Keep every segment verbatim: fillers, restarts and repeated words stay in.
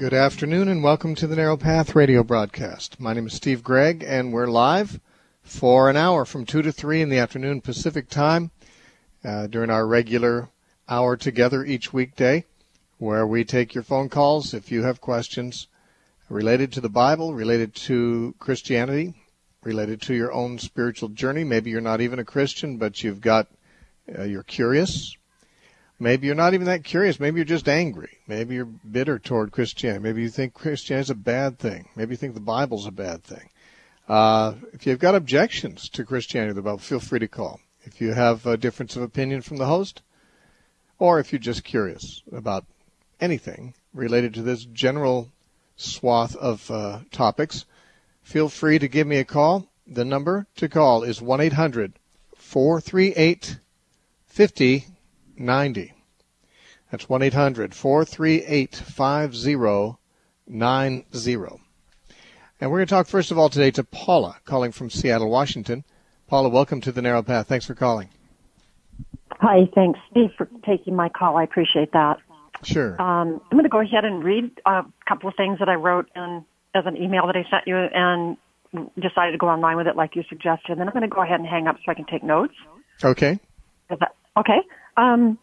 Good afternoon and welcome to the Narrow Path radio broadcast. My name is Steve Gregg and we're live for an hour from two to three in the afternoon Pacific time uh, during our regular hour together each weekday where we take your phone calls if you have questions related to the Bible, related to Christianity, related to your own spiritual journey. Maybe you're not even a Christian, but you've got, uh, you're curious. Maybe you're not even that curious. Maybe you're just angry. Maybe you're bitter toward Christianity. Maybe you think Christianity is a bad thing. Maybe you think the Bible's a bad thing. Uh, if you've got objections to Christianity or the Bible, feel free to call. If you have a difference of opinion from the host, or if you're just curious about anything related to this general swath of uh, topics, feel free to give me a call. The number to call is one eight hundred four three eight five zero ninety. That's one eight hundred four three eight five zero nine zero. And we're going to talk first of all today to Paula, calling from Seattle, Washington. Paula, welcome to the Narrow Path. Thanks for calling. Hi, thanks, Steve, for taking my call. I appreciate that. Sure. Um, I'm going to go ahead and read a couple of things that I wrote in, as an email that I sent you and decided to go online with it like you suggested. Then I'm going to go ahead and hang up so I can take notes. Okay. Is that, okay. Um,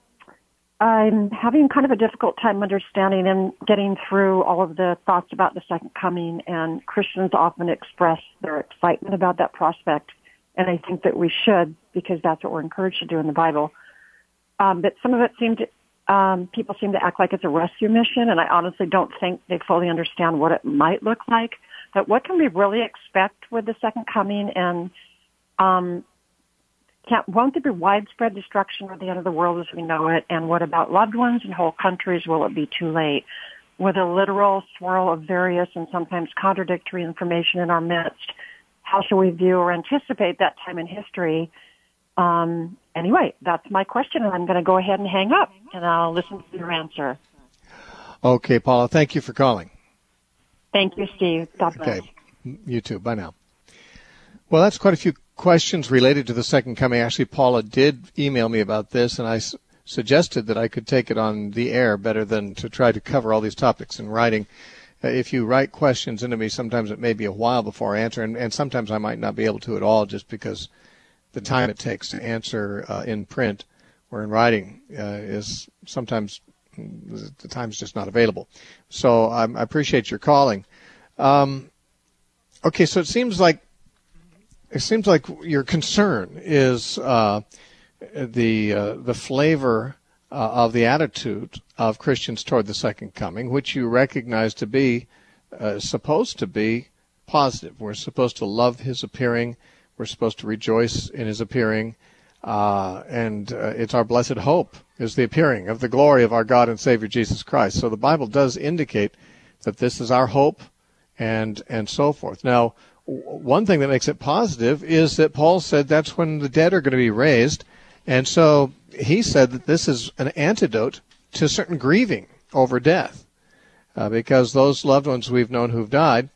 I'm having kind of a difficult time understanding and getting through all of the thoughts about the second coming, and Christians often express their excitement about that prospect, and I think that we should, because that's what we're encouraged to do in the Bible. Um, but some of it seemed to, um, people seem to act like it's a rescue mission, and I honestly don't think they fully understand what it might look like. But what can we really expect with the second coming, and um Can't, won't there be widespread destruction or the end of the world as we know it? And what about loved ones and whole countries? Will it be too late? With a literal swirl of various and sometimes contradictory information in our midst, how shall we view or anticipate that time in history? Um, anyway, that's my question, and I'm going to go ahead and hang up, and I'll listen to your answer. Okay, Paula, thank you for calling. Thank you, Steve. God bless. Okay, you too. Bye now. Well, that's quite a few questions related to the second coming. Actually, Paula did email me about this, and I s- suggested that I could take it on the air better than to try to cover all these topics in writing. Uh, if you write questions into me, sometimes it may be a while before I answer, and, and sometimes I might not be able to at all just because the time it takes to answer uh, in print or in writing uh, is sometimes the time's just not available. So I, I appreciate your calling. Um, okay, so it seems like It seems like your concern is uh, the uh, the flavor uh, of the attitude of Christians toward the second coming, which you recognize to be uh, supposed to be positive. We're supposed to love His appearing. We're supposed to rejoice in His appearing, uh, and uh, it's our blessed hope is the appearing of the glory of our God and Savior Jesus Christ. So the Bible does indicate that this is our hope, and and so forth. Now, one thing that makes it positive is that Paul said that's when the dead are going to be raised. And so he said that this is an antidote to certain grieving over death, uh, because those loved ones we've known who've died,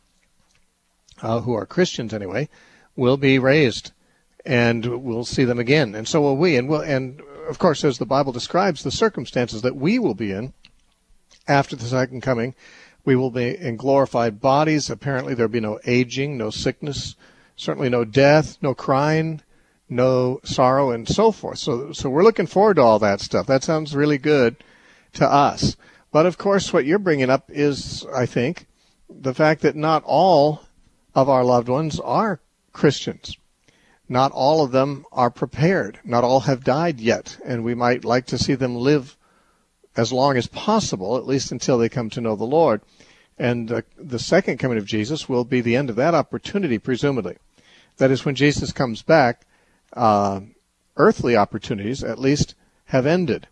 uh, who are Christians anyway, will be raised, and we'll see them again. And so will we. And, we'll, and of course, as the Bible describes the circumstances that we will be in after the second coming, we will be in glorified bodies. Apparently there will be no aging, no sickness, certainly no death, no crying, no sorrow, and so forth. So so we're looking forward to all that stuff. That sounds really good to us. But, of course, what you're bringing up is, I think, the fact that not all of our loved ones are Christians. Not all of them are prepared. Not all have died yet, and we might like to see them live as long as possible, at least until they come to know the Lord. And uh, the second coming of Jesus will be the end of that opportunity, presumably. That is, when Jesus comes back, uh, earthly opportunities, at least, have ended.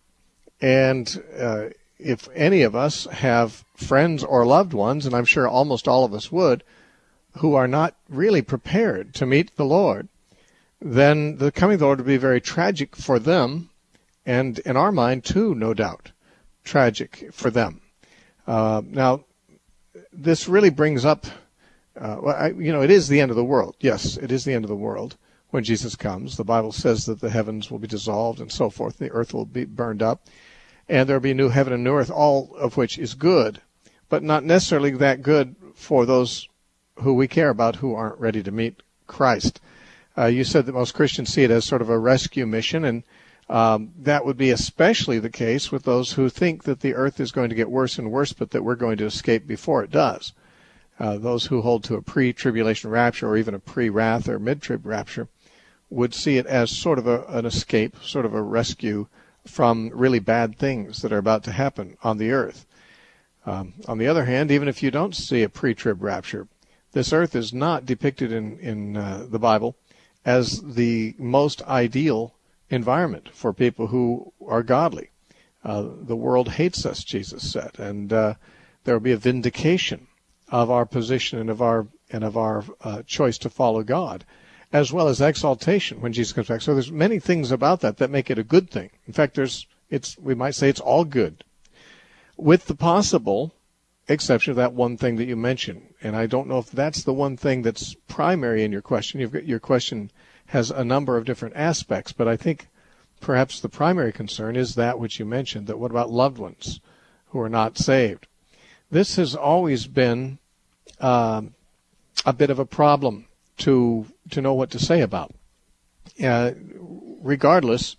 And uh, if any of us have friends or loved ones, and I'm sure almost all of us would, who are not really prepared to meet the Lord, then the coming of the Lord will be very tragic for them, and in our mind, too, no doubt. Tragic for them. Uh, now, this really brings up, uh, well, I, you know, it is the end of the world. Yes, it is the end of the world when Jesus comes. The Bible says that the heavens will be dissolved and so forth. The earth will be burned up, and there will be a new heaven and new earth, all of which is good. but not necessarily that good for those who we care about who aren't ready to meet Christ. Uh, you said that most Christians see it as sort of a rescue mission, and um, that would be especially the case with those who think that the earth is going to get worse and worse, but that we're going to escape before it does. Uh, those who hold to a pre-tribulation rapture or even a pre-wrath or mid-trib rapture would see it as sort of a, an escape, sort of a rescue from really bad things that are about to happen on the earth. Um, on the other hand, even if you don't see a pre-trib rapture, this earth is not depicted in, in uh, the Bible as the most ideal environment for people who are godly. Uh, the world hates us, Jesus said, and uh, there will be a vindication of our position and of our and of our uh, choice to follow God, as well as exaltation when Jesus comes back. So there's many things about that that make it a good thing. In fact, there's it's we might say it's all good, with the possible exception of that one thing that you mentioned. And I don't know if that's the one thing that's primary in your question. You've got, your question has a number of different aspects, but I think perhaps the primary concern is that which you mentioned, that what about loved ones who are not saved? This has always been uh, a bit of a problem to to know what to say about, uh, regardless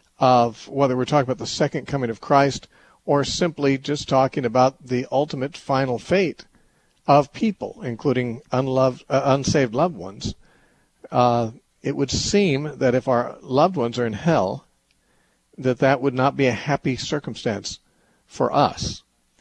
of whether we're talking about the second coming of Christ or simply just talking about the ultimate final fate of people, including unloved, uh, unsaved loved ones. Uh, it would seem that if our loved ones are in hell, that that would not be a happy circumstance for us.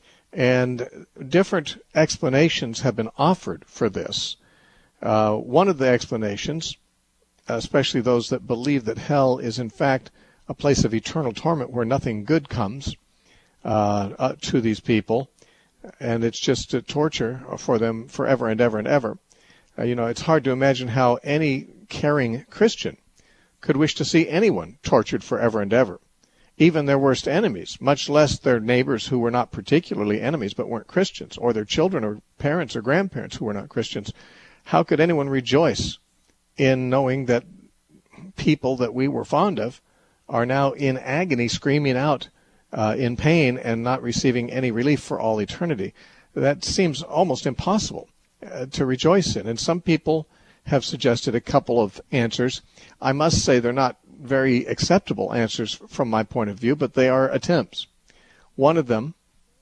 And different explanations have been offered for this. Uh, one of the explanations, especially those that believe that hell is in fact a place of eternal torment where nothing good comes uh, uh, to these people, and it's just a torture for them forever and ever and ever. Uh, you know, it's hard to imagine how any caring Christian could wish to see anyone tortured forever and ever, even their worst enemies, much less their neighbors who were not particularly enemies but weren't Christians, or their children or parents or grandparents who were not Christians. How could anyone rejoice in knowing that people that we were fond of are now in agony, screaming out uh, in pain and not receiving any relief for all eternity? That seems almost impossible uh, to rejoice in. And some people have suggested a couple of answers. I must say they're not very acceptable answers from my point of view, but they are attempts. One of them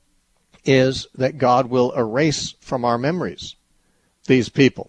is that God will erase from our memories these people.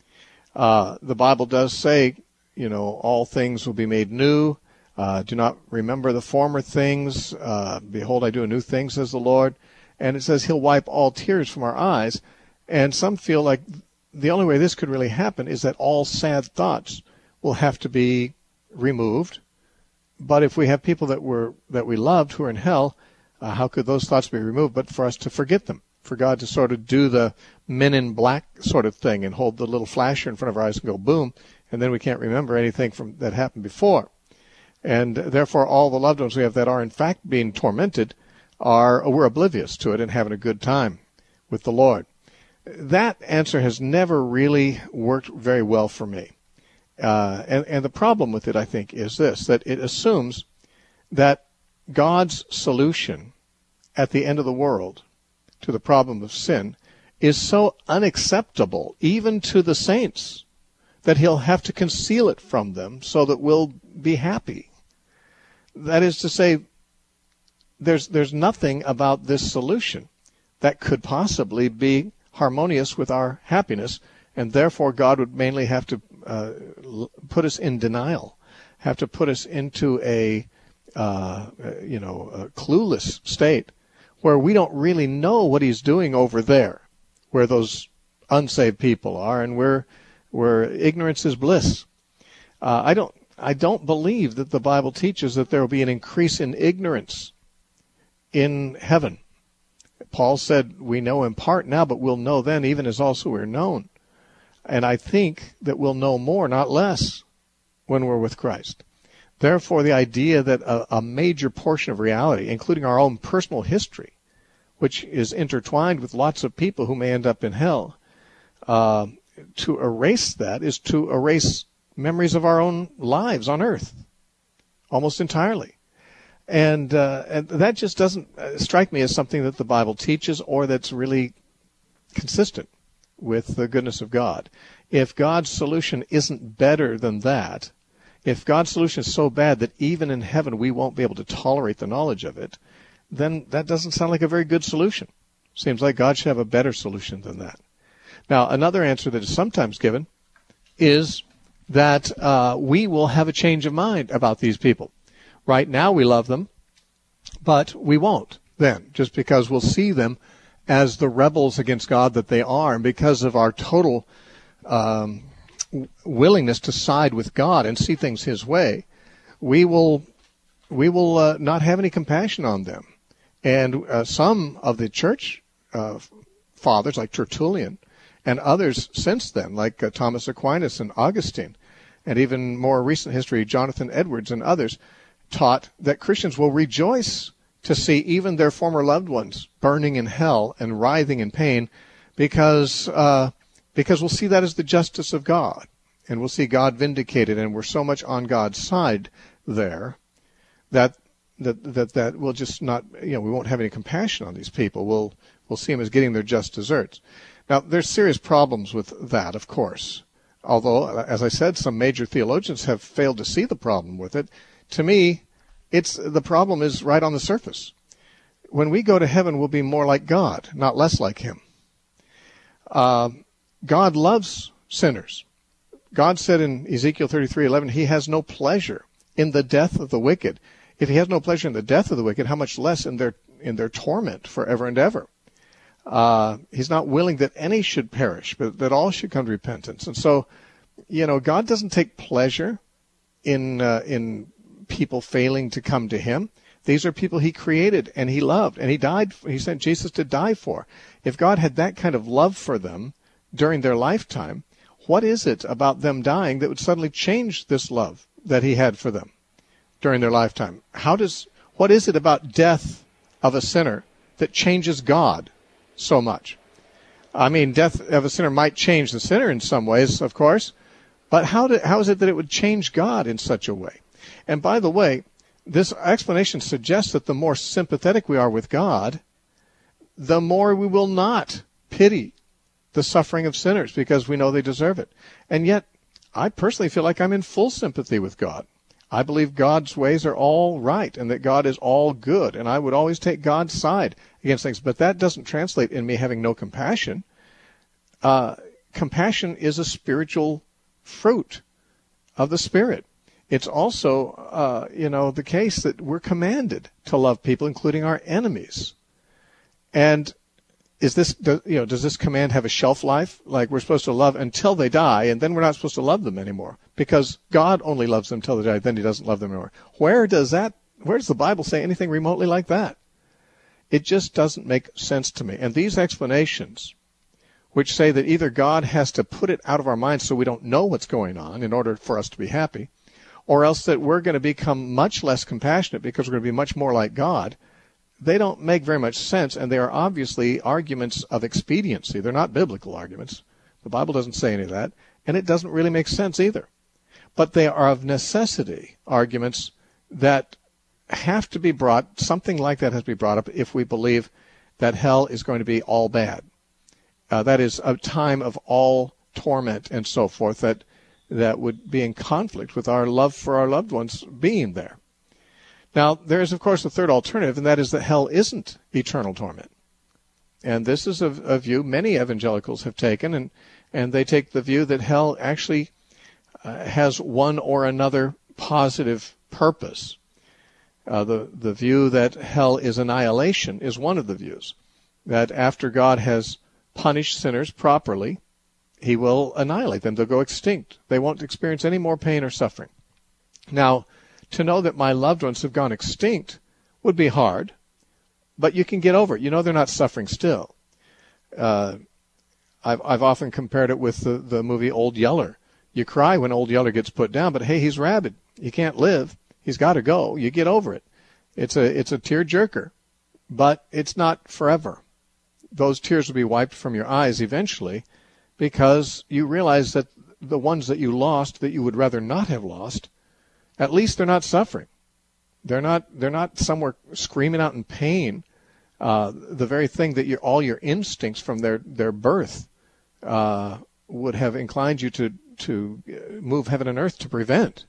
Uh, the Bible does say, you know, all things will be made new. Uh, do not remember the former things. Uh, behold, I do a new thing, says the Lord. And it says he'll wipe all tears from our eyes. And some feel like the only way this could really happen is that all sad thoughts will have to be removed. But if we have people that were that we loved who are in hell, uh, how could those thoughts be removed but for us to forget them? For God to sort of do the Men in Black sort of thing and hold the little flasher in front of our eyes and go boom, and then we can't remember anything from that happened before. And therefore all the loved ones we have that are in fact being tormented are we're oblivious to it and having a good time with the Lord. That answer has never really worked very well for me. Uh, and, and the problem with it, I think, is this, that it assumes that God's solution at the end of the world to the problem of sin is so unacceptable, even to the saints, that he'll have to conceal it from them so that we'll be happy. That is to say, there's there's nothing about this solution that could possibly be harmonious with our happiness, and therefore God would mainly have to uh, put us in denial, have to put us into a uh, you know a clueless state where we don't really know what he's doing over there, where those unsaved people are, and where where ignorance is bliss. Uh, I don't I don't believe that the Bible teaches that there will be an increase in ignorance in heaven. Paul said, we know in part now, but we'll know then even as also we're known. And I think that we'll know more, not less, when we're with Christ. Therefore, the idea that a, a major portion of reality, including our own personal history, which is intertwined with lots of people who may end up in hell, uh, to erase that is to erase memories of our own lives on earth, almost entirely. And, uh, and that just doesn't strike me as something that the Bible teaches or that's really consistent with the goodness of God. If God's solution isn't better than that, if God's solution is so bad that even in heaven we won't be able to tolerate the knowledge of it, then that doesn't sound like a very good solution. Seems like God should have a better solution than that. Now, another answer that is sometimes given is that uh, we will have a change of mind about these people. Right now we love them, but we won't then, just because we'll see them as the rebels against God that they are, and because of our total um, willingness to side with God and see things His way, we will we will uh, not have any compassion on them. And uh, some of the church uh, fathers, like Tertullian, and others since then, like uh, Thomas Aquinas and Augustine, and even more recent history, Jonathan Edwards and others, taught that Christians will rejoice to see even their former loved ones burning in hell and writhing in pain, because uh, because we'll see that as the justice of God, and we'll see God vindicated, and we're so much on God's side there that that that that we'll just not, you know, we won't have any compassion on these people. We'll we'll see them as getting their just deserts. Now, there's serious problems with that, of course. Although, as I said, some major theologians have failed to see the problem with it. To me, it's the problem is right on the surface. When we go to heaven, we'll be more like God, not less like Him. Uh, God loves sinners. God said in Ezekiel thirty-three eleven, He has no pleasure in the death of the wicked. If He has no pleasure in the death of the wicked, how much less in their in their torment forever and ever? Uh, he's not willing that any should perish, but that all should come to repentance. And so, you know, God doesn't take pleasure in uh, in people failing to come to Him. These are people He created and He loved, and He died. He sent Jesus to die for. If God had that kind of love for them during their lifetime, what is it about them dying that would suddenly change this love that He had for them during their lifetime? How does what is it about death of a sinner that changes God so much? I mean, death of a sinner might change the sinner in some ways, of course, but how do, how is it that it would change God in such a way? And by the way, this explanation suggests that the more sympathetic we are with God, the more we will not pity the suffering of sinners because we know they deserve it. And yet, I personally feel like I'm in full sympathy with God. I believe God's ways are all right and that God is all good, and I would always take God's side against things. But that doesn't translate in me having no compassion. Uh, compassion is a spiritual fruit of the Spirit. It's also, uh, you know, the case that we're commanded to love people, including our enemies. And is this, you know, does this command have a shelf life? Like we're supposed to love until they die, and then we're not supposed to love them anymore because God only loves them until they die. Then He doesn't love them anymore. Where does that? Where does the Bible say anything remotely like that? It just doesn't make sense to me. And these explanations, which say that either God has to put it out of our minds so we don't know what's going on in order for us to be happy, or else that we're going to become much less compassionate because we're going to be much more like God, they don't make very much sense, and they are obviously arguments of expediency. They're not biblical arguments. The Bible doesn't say any of that, and it doesn't really make sense either. But they are of necessity arguments that have to be brought, something like that has to be brought up if we believe that hell is going to be all bad. Uh, that is a time of all torment and so forth that that would be in conflict with our love for our loved ones being there. Now, there is, of course, a third alternative, and that is that hell isn't eternal torment. And this is a, a view many evangelicals have taken, and, and they take the view that hell actually uh, has one or another positive purpose. Uh, the, the view that hell is annihilation is one of the views, that after God has punished sinners properly, He will annihilate them. They'll go extinct. They won't experience any more pain or suffering. Now, to know that my loved ones have gone extinct would be hard, but you can get over it. You know they're not suffering still. Uh, I've, I've often compared it with the, the movie Old Yeller. You cry when Old Yeller gets put down, but hey, he's rabid. He can't live. He's got to go. You get over it. It's a, it's a tear-jerker, but it's not forever. Those tears will be wiped from your eyes eventually because you realize that the ones that you lost that you would rather not have lost, at least they're not suffering. They're not, they're not somewhere screaming out in pain. Uh, the very thing that your, all your instincts from their, their birth, uh, would have inclined you to, to move heaven and earth to prevent.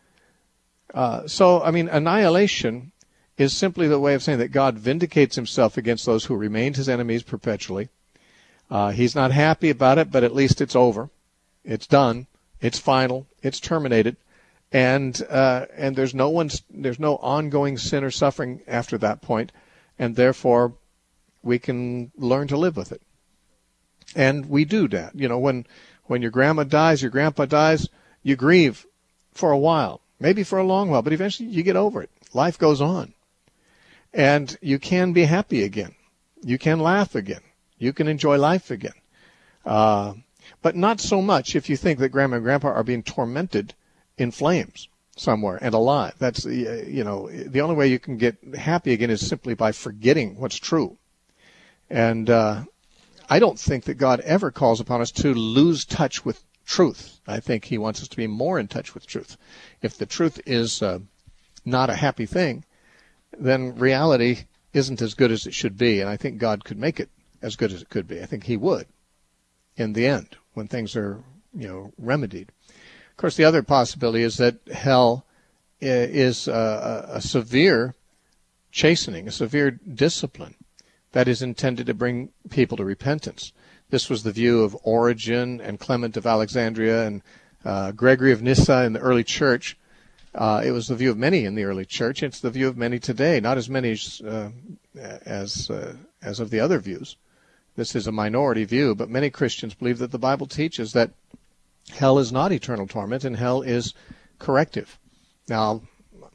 Uh, so, I mean, annihilation is simply the way of saying that God vindicates himself against those who remained his enemies perpetually. Uh, he's not happy about it, but at least it's over. It's done. It's final. It's terminated. And, uh, and there's no one's, there's no ongoing sin or suffering after that point. And therefore we can learn to live with it. And we do that. You know, when, when your grandma dies, your grandpa dies, you grieve for a while, maybe for a long while, but eventually you get over it. Life goes on. And you can be happy again. You can laugh again. You can enjoy life again. Uh, but not so much if you think that grandma and grandpa are being tormented in flames somewhere and alive. That's, you know, the only way you can get happy again is simply by forgetting what's true. And, uh, I don't think that God ever calls upon us to lose touch with truth. I think he wants us to be more in touch with truth. If the truth is, uh, not a happy thing, then reality isn't as good as it should be. And I think God could make it as good as it could be. I think he would in the end when things are, you know, remedied. Of course, the other possibility is that hell is a, a severe chastening, a severe discipline that is intended to bring people to repentance. This was the view of Origen and Clement of Alexandria and uh, Gregory of Nyssa in the early church. Uh, it was the view of many in the early church. It's the view of many today, not as many as uh, as, uh, as of the other views. This is a minority view, but many Christians believe that the Bible teaches that hell is not eternal torment and hell is corrective. Now,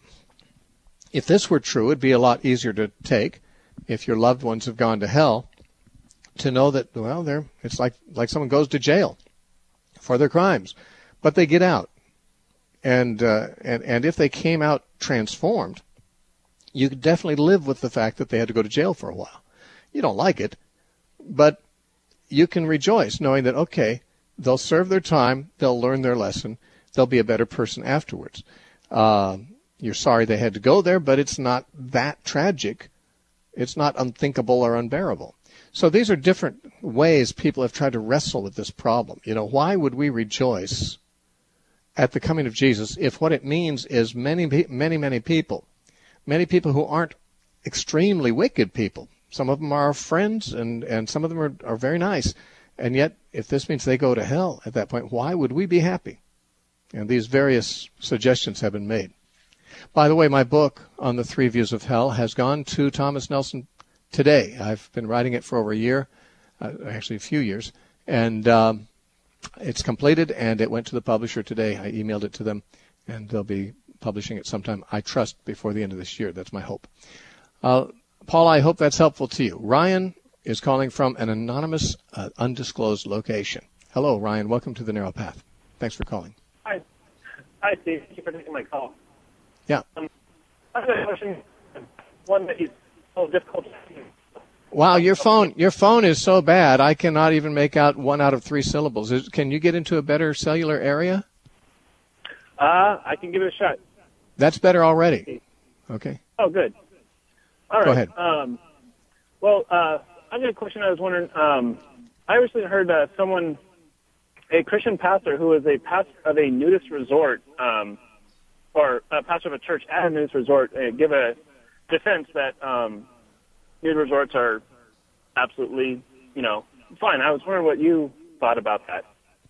if this were true, it'd be a lot easier to take if your loved ones have gone to hell, to know that, well, they're, it's like, like someone goes to jail for their crimes, but they get out. And, uh, and, and if they came out transformed, you could definitely live with the fact that they had to go to jail for a while. You don't like it, but you can rejoice knowing that, okay, they'll serve their time, they'll learn their lesson, they'll be a better person afterwards. Uh, you're sorry they had to go there, but it's not that tragic. It's not unthinkable or unbearable. So these are different ways people have tried to wrestle with this problem. You know, why would we rejoice at the coming of Jesus if what it means is many, many, many people, many people who aren't extremely wicked people. Some of them are our friends, and, and some of them are, are very nice. And yet, if this means they go to hell at that point, why would we be happy? And these various suggestions have been made. By the way, my book on the three views of hell has gone to Thomas Nelson today. I've been writing it for over a year, uh, actually a few years, and um, it's completed, and it went to the publisher today. I emailed it to them, and they'll be publishing it sometime, I trust, before the end of this year. That's my hope. Uh, Paul, I hope that's helpful to you. Ryan is calling from an anonymous, uh, undisclosed location. Hello, Ryan. Welcome to the Narrow Path. Thanks for calling. Hi. Hi, Steve. Thank you for taking my call. Yeah. Um, I have a question, one that is so difficult to see. Wow, your phone your phone is so bad, I cannot even make out one out of three syllables. Is, can you get into a better cellular area? Uh, I can give it a shot. That's better already. Okay. Oh, good. All right. Go ahead. Um, well, uh, I got a question. I was wondering, um, I recently heard uh, someone, a Christian pastor who was a pastor of a nudist resort, um, or a pastor of a church at a nudist resort, uh, give a defense that um, nude resorts are absolutely, you know, fine. I was wondering what you thought about that.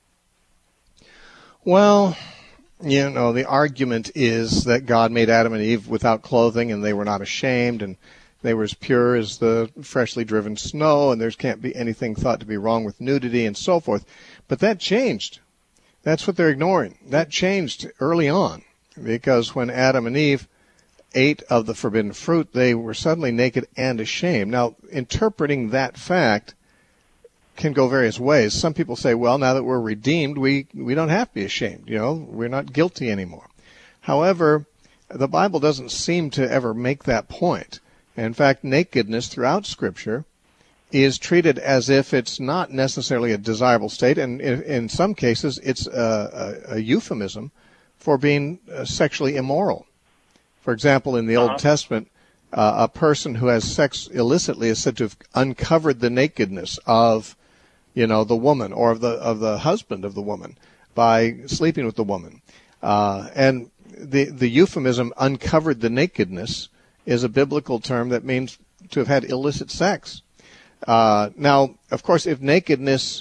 Well, you know, the argument is that God made Adam and Eve without clothing, and they were not ashamed, and they were as pure as the freshly driven snow, and there can't be anything thought to be wrong with nudity and so forth. But that changed. That's what they're ignoring. That changed early on, because when Adam and Eve ate of the forbidden fruit, they were suddenly naked and ashamed. Now, interpreting that fact can go various ways. Some people say, well, now that we're redeemed, we, we don't have to be ashamed. You know, we're not guilty anymore. However, the Bible doesn't seem to ever make that point. In fact, nakedness throughout Scripture is treated as if it's not necessarily a desirable state, and in, in some cases, it's a, a, a euphemism for being uh, sexually immoral. For example, in the Uh-huh. Old Testament, uh, a person who has sex illicitly is said to have uncovered the nakedness of, you know, the woman or of the of the husband of the woman by sleeping with the woman. Uh, and the the euphemism "uncovered the nakedness" is a biblical term that means to have had illicit sex. Uh, now, of course, if nakedness,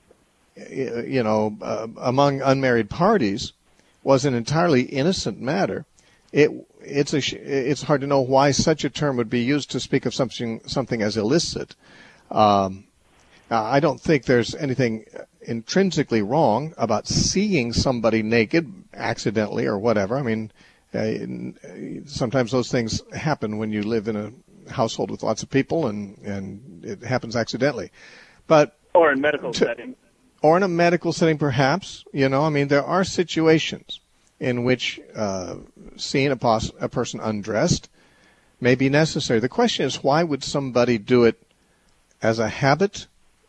you know, uh, among unmarried parties was an entirely innocent matter, it it's a it's hard to know why such a term would be used to speak of something something as illicit. Um, I don't think there's anything intrinsically wrong about seeing somebody naked accidentally or whatever. I mean, uh, sometimes those things happen when you live in a household with lots of people, and, and it happens accidentally. But Or in medical to, settings. Or in a medical setting, perhaps. You know, I mean, there are situations in which uh, seeing a, pos- a person undressed may be necessary. The question is, why would somebody do it as a habit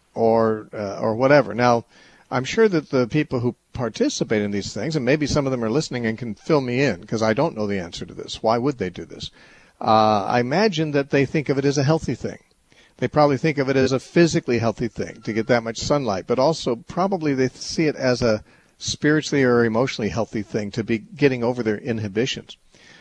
or uh, or whatever? Now, I'm sure that the people who participate in these things, and maybe some of them are listening and can fill me in, because I don't know the answer to this. Why would they do this? Uh, I imagine that they think of it as a healthy thing. They probably think of it as a physically healthy thing to get that much sunlight, but also probably they see it as a spiritually or emotionally healthy thing to be getting over their inhibitions.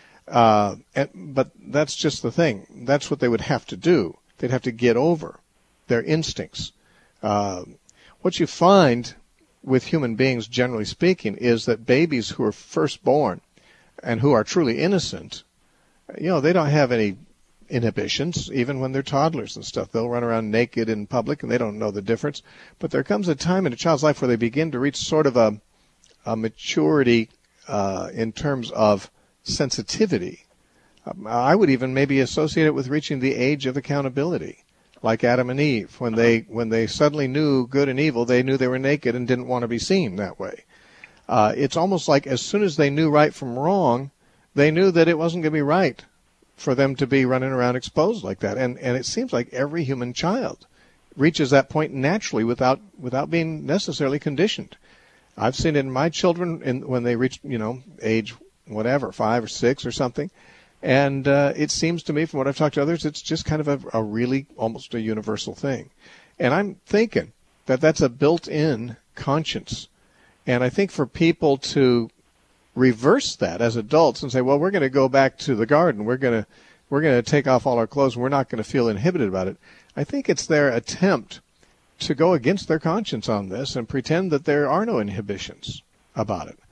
Uh, and, but that's just the thing. That's what they would have to do. They'd have to get over their instincts. Uh, what you find with human beings, generally speaking, is that babies who are first born and who are truly innocent, you know, they don't have any inhibitions, even when they're toddlers and stuff. They'll run around naked in public and they don't know the difference. But there comes a time in a child's life where they begin to reach sort of a, a maturity uh, in terms of sensitivity. Um, I would even maybe associate it with reaching the age of accountability, like Adam and Eve. When they when they suddenly knew good and evil, they knew they were naked and didn't want to be seen that way. Uh, it's almost like as soon as they knew right from wrong, they knew that it wasn't going to be right for them to be running around exposed like that. And and it seems like every human child reaches that point naturally without without being necessarily conditioned. I've seen it in my children in, when they reach, you know, age whatever, five or six or something. And uh, it seems to me, from what I've talked to others, it's just kind of a, a really almost a universal thing. And I'm thinking that that's a built-in conscience. And I think for people to reverse that as adults and say, well, we're going to go back to the garden. We're going to we're going to take off all our clothes, and we're not going to feel inhibited about it. I think it's their attempt to go against their conscience on this and pretend that there are no inhibitions about it.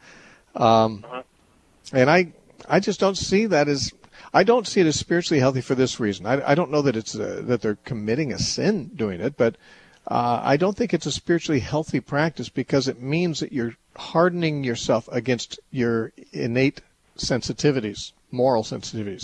Um, and I I just don't see that as I don't see it as spiritually healthy for this reason. I, I don't know that it's uh, that they're committing a sin doing it, but uh, I don't think it's a spiritually healthy practice because it means that you're hardening yourself against your innate sensitivities, moral sensitivities.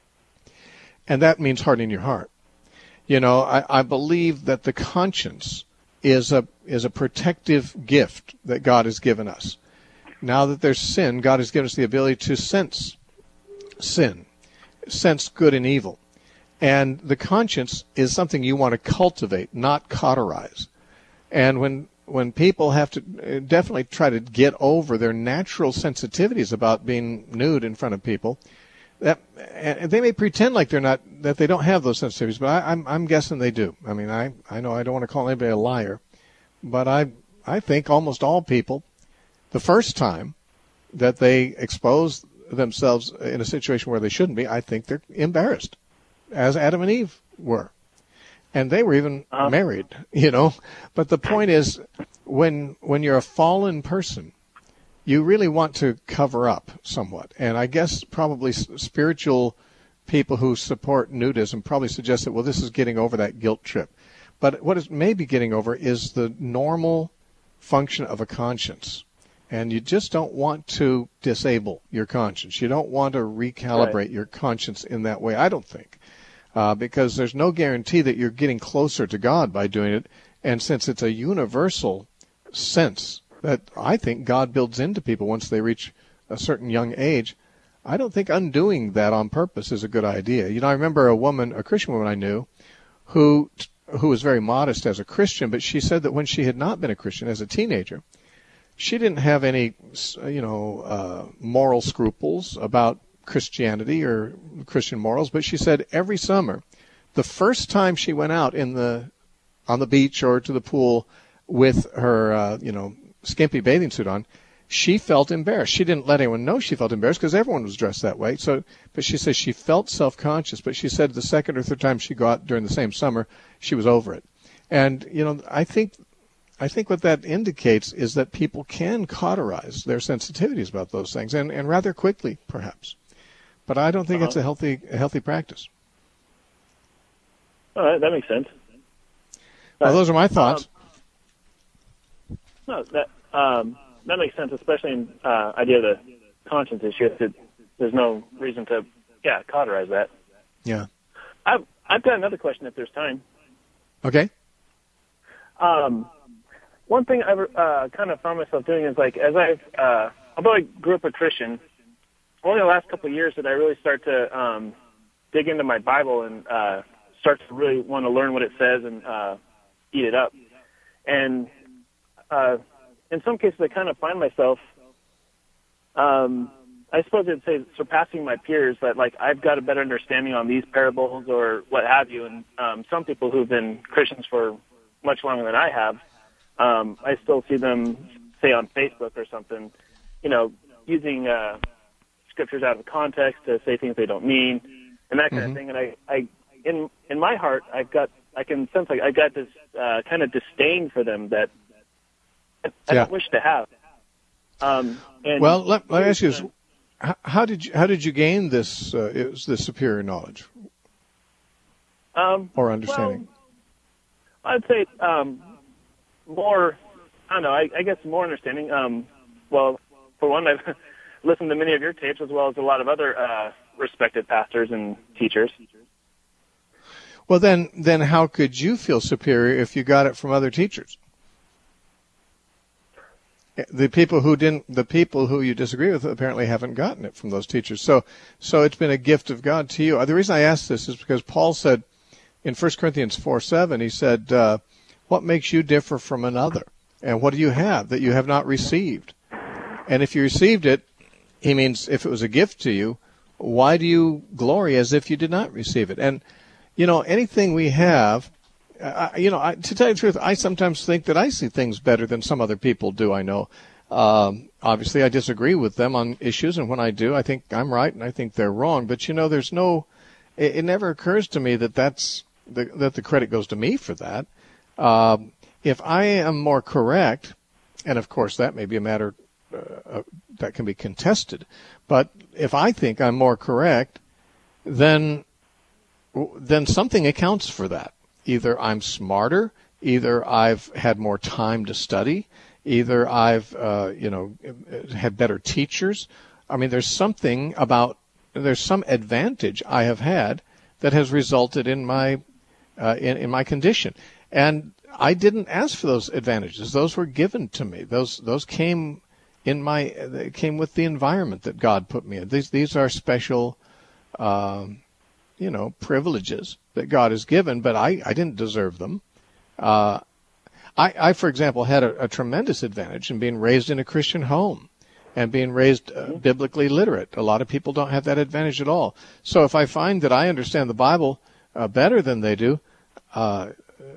And that means hardening your heart. You know, I, I believe that the conscience is a is a protective gift that God has given us. Now that there's sin, God has given us the ability to sense sin, sense good and evil. And the conscience is something you want to cultivate, not cauterize. And when when people have to definitely try to get over their natural sensitivities about being nude in front of people, that and they may pretend like they're not, that they don't have those sensitivities, but I, I'm I'm guessing they do. I mean, I I know I don't want to call anybody a liar, but I I think almost all people, the first time that they expose themselves in a situation where they shouldn't be, I think they're embarrassed, as Adam and Eve were. And they were even uh, married, you know. But the point is, when when you're a fallen person, you really want to cover up somewhat. And I guess probably spiritual people who support nudism probably suggest that, well, this is getting over that guilt trip. But what it may be getting over is the normal function of a conscience. And you just don't want to disable your conscience. You don't want to recalibrate right. your conscience in that way, I don't think. Uh, because there's no guarantee that you're getting closer to God by doing it. And since it's a universal sense that I think God builds into people once they reach a certain young age, I don't think undoing that on purpose is a good idea. You know, I remember a woman, a Christian woman I knew, who who was very modest as a Christian, but she said that when she had not been a Christian as a teenager, she didn't have any, you know, uh, moral scruples about Christianity or Christian morals, but she said every summer, the first time she went out in the on the beach or to the pool with her, uh, you know, skimpy bathing suit on, she felt embarrassed. She didn't let anyone know she felt embarrassed because everyone was dressed that way. So, but she says she felt self-conscious. But she said the second or third time she got out during the same summer, she was over it. And you know, I think, I think what that indicates is that people can cauterize their sensitivities about those things, and, and rather quickly, perhaps. But I don't think uh-huh. it's a healthy, a healthy practice. All right, that makes sense. Well, those are my thoughts. Um, no, that. Um, That makes sense, especially in uh, idea of the conscience issue. That there's no reason to, yeah, cauterize that. Yeah. I've I've got another question if there's time. Okay. Um, one thing I've uh, kind of found myself doing is like as I've uh, although I grew up a Christian, only the last couple of years did I really start to um, dig into my Bible and uh, start to really want to learn what it says and uh, eat it up. And uh, in some cases, I kind of find myself, um, I suppose I'd say, surpassing my peers, that, like, I've got a better understanding on these parables or what have you. And um, some people who've been Christians for much longer than I have, um, I still see them, say, on Facebook or something, you know, using uh, scriptures out of context to say things they don't mean and that kind mm-hmm. of thing. And I, I, in in my heart, I've got, I can sense like I've got this uh, kind of disdain for them that I yeah. don't wish to have. Um, and well, let, let me ask you this: how, how did you how did you gain this uh, is this superior knowledge um, or understanding? Well, I'd say um, more. I don't know. I, I guess more understanding. Um, well, for one, I've listened to many of your tapes as well as a lot of other uh, respected pastors and teachers. Well, then, then how could you feel superior if you got it from other teachers? The people who didn't, the people who you disagree with apparently haven't gotten it from those teachers. So, so it's been a gift of God to you. The reason I ask this is because Paul said in First Corinthians four seven, he said, uh, what makes you differ from another? And what do you have that you have not received? And if you received it, he means if it was a gift to you, why do you glory as if you did not receive it? And, you know, anything we have, I, you know, I, to tell you the truth, I sometimes think that I see things better than some other people do, I know. Um, obviously, I disagree with them on issues, and when I do, I think I'm right and I think they're wrong. But, you know, there's no, it, it never occurs to me that that's, the, that the credit goes to me for that. Um, if I am more correct, and of course that may be a matter uh, that can be contested, but if I think I'm more correct, then then something accounts for that. Either I'm smarter, either I've had more time to study, either I've, uh, you know, had better teachers. I mean, there's something about, there's some advantage I have had that has resulted in my, uh, in, in my condition. And I didn't ask for those advantages. Those were given to me. Those, those came in my, they came with the environment that God put me in. These, these are special, um, you know, privileges that God has given, but I, I didn't deserve them. Uh, I, I, for example, had a, a tremendous advantage in being raised in a Christian home and being raised uh, biblically literate. A lot of people don't have that advantage at all. So if I find that I understand the Bible uh, better than they do, uh,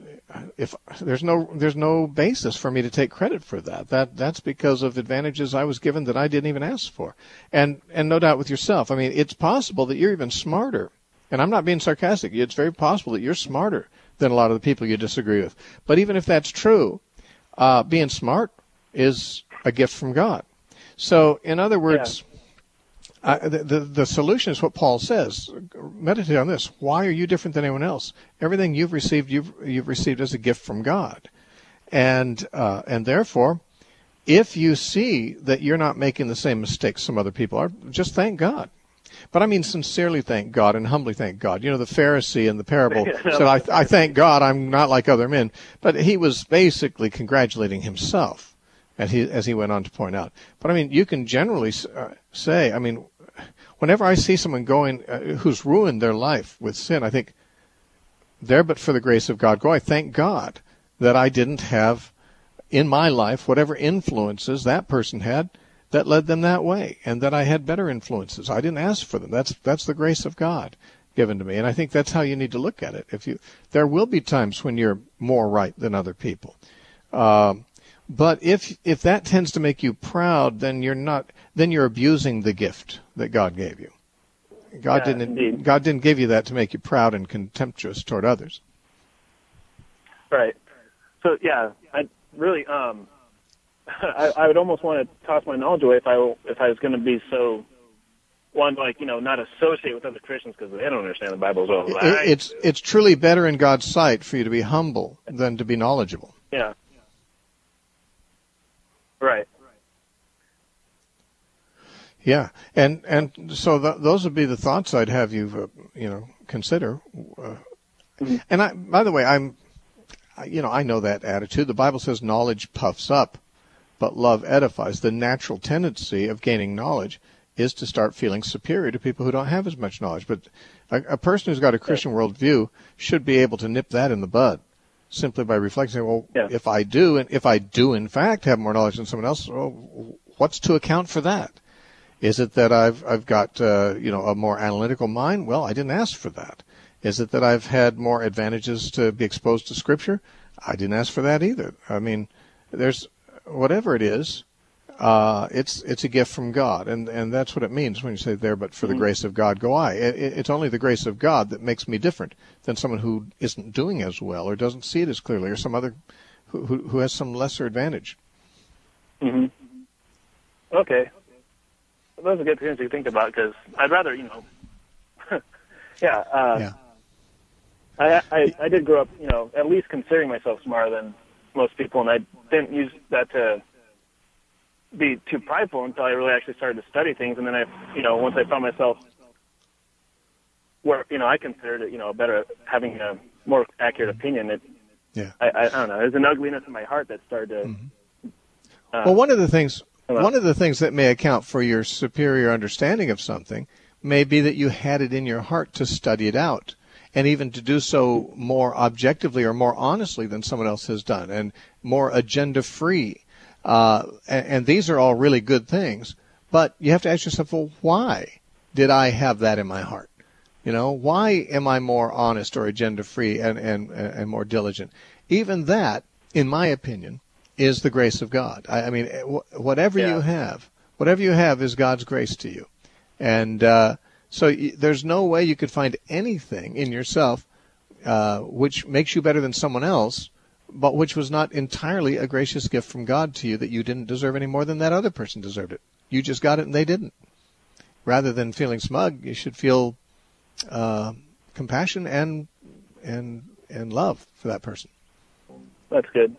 if there's no there's no basis for me to take credit for that. That that's because of advantages I was given that I didn't even ask for. And and no doubt with yourself. I mean, it's possible that you're even smarter. And I'm not being sarcastic. It's very possible that you're smarter than a lot of the people you disagree with. But even if that's true, uh, being smart is a gift from God. So, in other words, yeah. uh, the, the the solution is what Paul says. Meditate on this. Why are you different than anyone else? Everything you've received, you've you've received as a gift from God, and uh, and therefore, if you see that you're not making the same mistakes some other people are, just thank God. But I mean sincerely thank God and humbly thank God. You know, the Pharisee in the parable said, I, I thank God I'm not like other men. But he was basically congratulating himself as he, as he went on to point out. But I mean, you can generally uh, say, I mean, whenever I see someone going, uh, who's ruined their life with sin, I think, there but for the grace of God go. I thank God that I didn't have in my life whatever influences that person had that led them that way, and that I had better influences. I didn't ask for them. That's that's the grace of God given to me, and I think that's how you need to look at it. If you, there will be times when you're more right than other people, um, but if if that tends to make you proud, then you're not. Then you're abusing the gift that God gave you. God yeah, didn't. Indeed. God didn't give you that to make you proud and contemptuous toward others. Right. So yeah, I really um. I, I would almost want to toss my knowledge away if I if I was going to be so one like you know not associate with other Christians because they don't understand the Bible as well as It, I. it's it's truly better in God's sight for you to be humble than to be knowledgeable. Yeah. Right. Yeah, and and so th- those would be the thoughts I'd have you uh, you know consider. Uh, mm-hmm. And I, by the way, I'm you know I know that attitude. The Bible says knowledge puffs up, but love edifies. The natural tendency of gaining knowledge is to start feeling superior to people who don't have as much knowledge. But a, a person who's got a Christian worldview should be able to nip that in the bud simply by reflecting, well, yeah. if I do, and if I do in fact have more knowledge than someone else, well, what's to account for that? Is it that I've I've got uh, you know a more analytical mind? Well, I didn't ask for that. Is it that I've had more advantages to be exposed to Scripture? I didn't ask for that either. I mean, there's whatever it is, uh, it's it's a gift from God, and and that's what it means when you say there. But for mm-hmm. the grace of God, go I. It, it's only the grace of God that makes me different than someone who isn't doing as well or doesn't see it as clearly, or some other who who, who has some lesser advantage. Mm-hmm. Okay. Those are good things to think about because I'd rather, you know, yeah, uh, yeah. I, I I did grow up, you know, at least considering myself smarter than most people, and I didn't use that to be too prideful until I really actually started to study things, and then I, you know, once I found myself where, you know, I considered it, you know, better having a more accurate opinion. It, yeah. I, I, I don't know. There's an ugliness in my heart that started to. Mm-hmm. Uh, well, one of the things. One of the things that may account for your superior understanding of something may be that you had it in your heart to study it out, and even to do so more objectively or more honestly than someone else has done, and more agenda-free. Uh, and, and these are all really good things, but you have to ask yourself, well, why did I have that in my heart? You know, why am I more honest or agenda-free and, and, and more diligent? Even that, in my opinion, is the grace of God. I, I mean, whatever yeah. you have, whatever you have is God's grace to you. And uh, so y- there's no way you could find anything in yourself uh, which makes you better than someone else, but which was not entirely a gracious gift from God to you that you didn't deserve any more than that other person deserved it. You just got it and they didn't. Rather than feeling smug, you should feel uh, compassion and and and love for that person. That's good.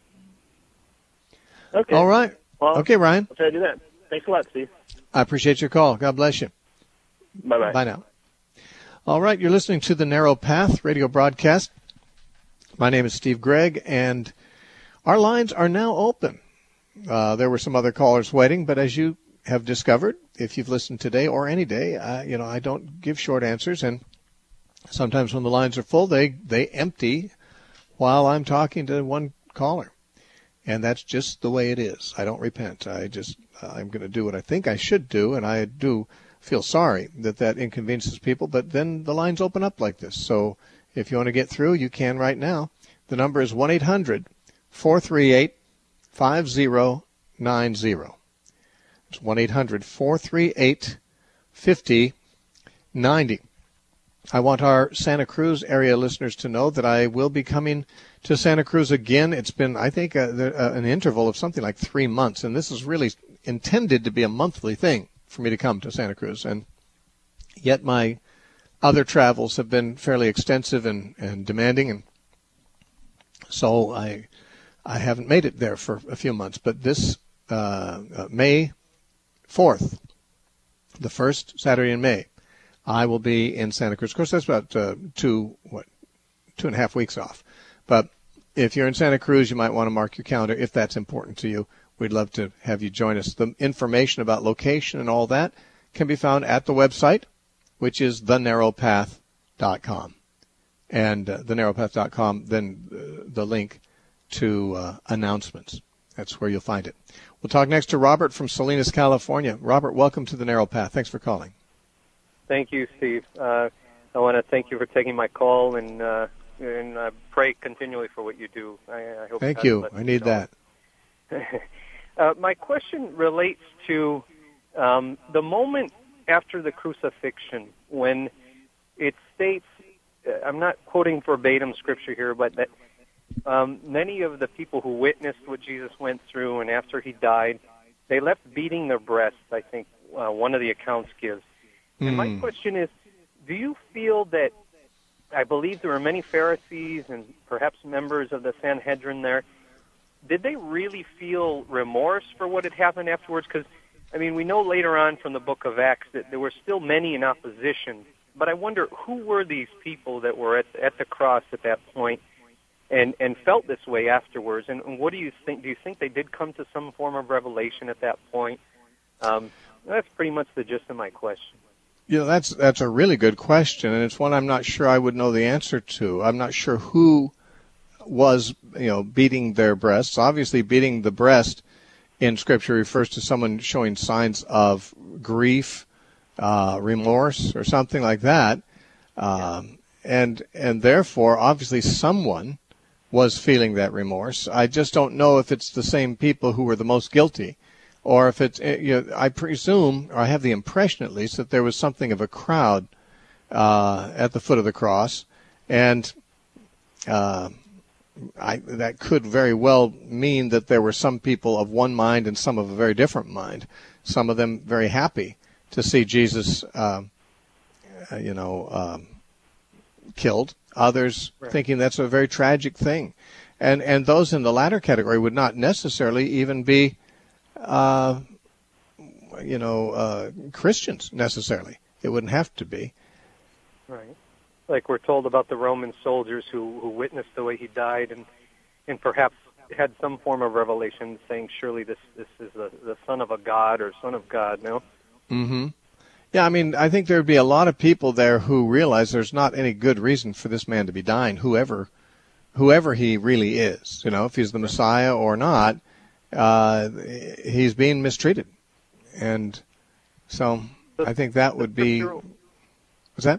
Okay. All right. Well, okay, Ryan. I'll try to do that. Thanks a lot, Steve. I appreciate your call. God bless you. Bye-bye. Bye now. All right, you're listening to the Narrow Path radio broadcast. My name is Steve Gregg, and our lines are now open. Uh, there were some other callers waiting, but as you have discovered, if you've listened today or any day, uh, you know, I don't give short answers, and sometimes when the lines are full, they, they empty while I'm talking to one caller. And that's just the way it is. I don't repent. I just, I'm going to do what I think I should do, and I do feel sorry that that inconveniences people, but then the lines open up like this. So if you want to get through, you can right now. The number is one eight hundred four three eight five zero nine zero. It's one eight hundred four three eight five zero nine zero. I want our Santa Cruz area listeners to know that I will be coming to Santa Cruz again. It's been, I think, a, a, an interval of something like three months, and this is really intended to be a monthly thing for me to come to Santa Cruz. And yet my other travels have been fairly extensive and, and demanding, and so I I haven't made it there for a few months. But this uh, uh, May fourth, the first Saturday in May, I will be in Santa Cruz. Of course, that's about uh, two, what, two and a half weeks off. But if you're in Santa Cruz, you might want to mark your calendar if that's important to you. We'd love to have you join us. The information about location and all that can be found at the website, which is the narrow path dot com. And uh, the narrow path dot com, then uh, the link to uh, announcements. That's where you'll find it. We'll talk next to Robert from Salinas, California. Robert, welcome to the Narrow Path. Thanks for calling. Thank you, Steve. Uh, I want to thank you for taking my call, and uh, and uh, pray continually for what you do. I, I hope. Thank you. I need that. uh, my question relates to um, the moment after the crucifixion when it states, uh, I'm not quoting verbatim scripture here, but that um, many of the people who witnessed what Jesus went through and after he died, they left beating their breasts, I think uh, one of the accounts gives. Mm. And my question is, do you feel that, I believe there were many Pharisees and perhaps members of the Sanhedrin there, did they really feel remorse for what had happened afterwards? Because, I mean, we know later on from the book of Acts that there were still many in opposition, but I wonder who were these people that were at, at the cross at that point and, and felt this way afterwards? And, and what do you think? Do you think they did come to some form of revelation at that point? Um, that's pretty much the gist of my question. You know, that's that's a really good question, and it's one I'm not sure I would know the answer to. I'm not sure who was, you know, beating their breasts. Obviously, beating the breast in Scripture refers to someone showing signs of grief, uh, remorse, or something like that. Um, and and therefore, obviously, someone was feeling that remorse. I just don't know if it's the same people who were the most guilty. Or if it's, you know, I presume, or I have the impression at least, that there was something of a crowd uh, at the foot of the cross, and uh, I, that could very well mean that there were some people of one mind and some of a very different mind. Some of them very happy to see Jesus, uh, you know, um, killed. Others right. thinking that's a very tragic thing, and and those in the latter category would not necessarily even be. Uh, you know, uh, Christians necessarily. It wouldn't have to be. Right. Like we're told about the Roman soldiers who, who witnessed the way he died and, and perhaps had some form of revelation saying, surely this, this is the, the son of a god or son of God, no? Mm-hmm. Yeah, I mean, I think there'd be a lot of people there who realize there's not any good reason for this man to be dying, whoever, whoever he really is. You know, if he's the Messiah or not. Uh, he's being mistreated. And so the, I think that would be... Was that?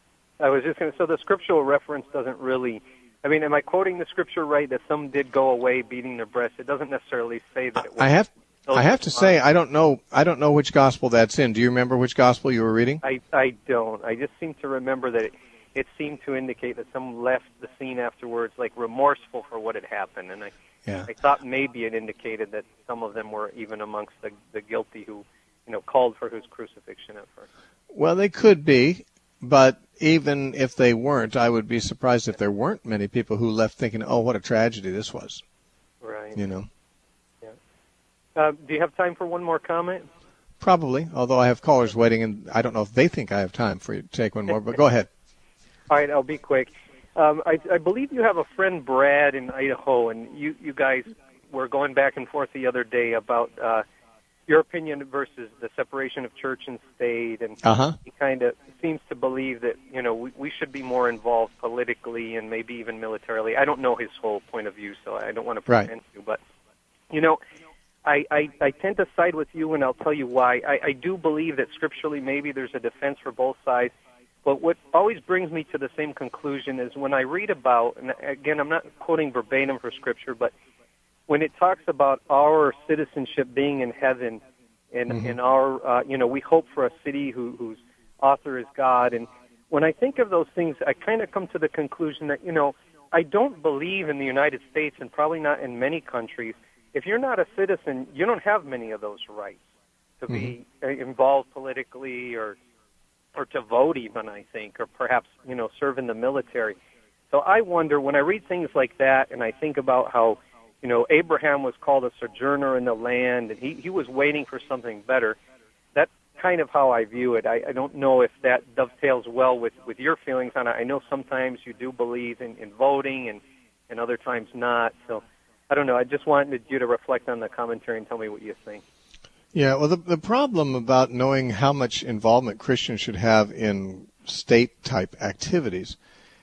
I was just going to... So the scriptural reference doesn't really... I mean, am I quoting the scripture right that some did go away beating their breasts? It doesn't necessarily say that it was... I have, I have to say, I don't know I don't know which gospel that's in. Do you remember which gospel you were reading? I, I don't. I just seem to remember that it, it seemed to indicate that some left the scene afterwards, like remorseful for what had happened. And I... Yeah. I thought maybe it indicated that some of them were even amongst the, the guilty who, you know, called for his crucifixion at first. Well, they could be, but even if they weren't, I would be surprised if there weren't many people who left thinking, oh, what a tragedy this was. Right. You know. Yeah. Uh, do you have time for one more comment? Probably, although I have callers waiting, and I don't know if they think I have time for you to take one more, but go ahead. All right, I'll be quick. Um, I, I believe you have a friend, Brad, in Idaho, and you, you guys were going back and forth the other day about uh, your opinion versus the separation of church and state, and uh-huh. he kind of seems to believe that, you know, we, we should be more involved politically and maybe even militarily. I don't know his whole point of view, so I don't want to pretend right. to, but, you know, I, I, I tend to side with you, and I'll tell you why. I, I do believe that scripturally maybe there's a defense for both sides. But what always brings me to the same conclusion is when I read about, and again, I'm not quoting verbatim for Scripture, but when it talks about our citizenship being in heaven, and, mm-hmm. and our, uh, you know, we hope for a city who, whose author is God. And when I think of those things, I kind of come to the conclusion that, you know, I don't believe in the United States, and probably not in many countries, if you're not a citizen, you don't have many of those rights to mm-hmm. be involved politically or or to vote even, I think, or perhaps, you know, serve in the military. So I wonder, when I read things like that, and I think about how, you know, Abraham was called a sojourner in the land, and he, he was waiting for something better, that's kind of how I view it. I, I don't know if that dovetails well with, with your feelings on it. I know sometimes you do believe in, in voting, and, and other times not. So I don't know. I just wanted you to reflect on the commentary and tell me what you think. Yeah, well, the the problem about knowing how much involvement Christians should have in state-type activities